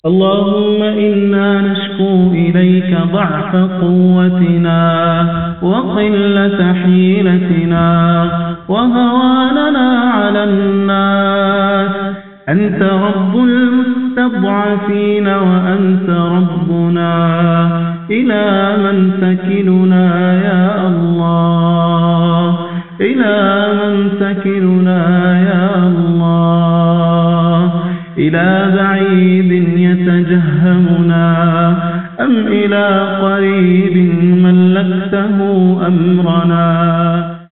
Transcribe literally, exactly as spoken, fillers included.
اللهم إنا نشكو إليك ضعف قوتنا وقلة حيلتنا وهواننا على الناس. أنت رب المستضعفين وأنت ربنا، إلى من تكلنا يا الله؟ إلى من تكلنا يا الله؟ إلى بعيد يتجهمنا أم إلى قريب ملكته أمرنا؟